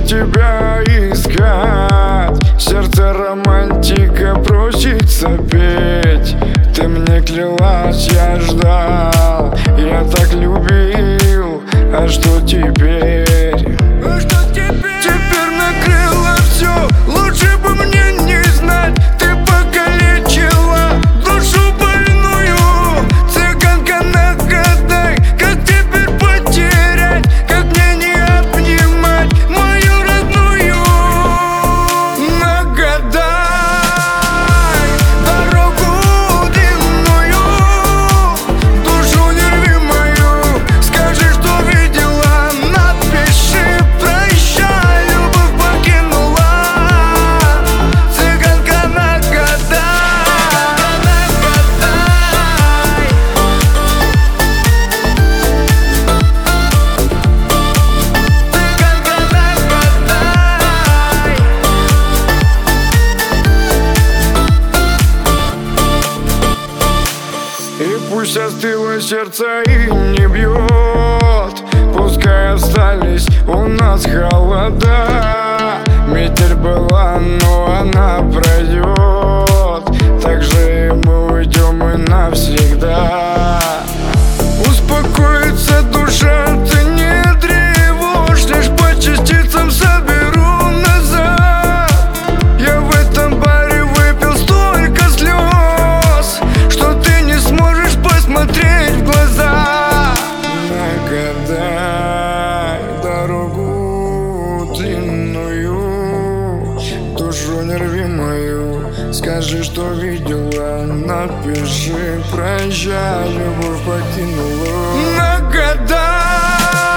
тебя искать. Сердце романтика просится петь. Ты мне клялась, я ждал, я так любил. А что теперь? Теперь накрыло все, лучше бы мне не знать. Ты покалечила душу больную. Цыганка, нагадай, как теперь потерять, как мне не обнимать мою родную. Нагадай дорогу длинную, душу не рви мою. Скажи, что видела, напиши, прощай, любовь покинула. Цыганка, нагадай. И пусть остыло сердце и не бьет, пускай остались у нас холода. Метель была, но она пройдет, так же и мы уйдем и навсегда. Успокоится душа, ты не тревожь, лишь по частицам соберу назад. Я в этом баре выпил столько слез, что ты не сможешь посмотреть в глаза. Нагадай дорогу длинную, душу не рви мою. Скажи, что видела, напиши, прощай, любовь покинула. Нагадай.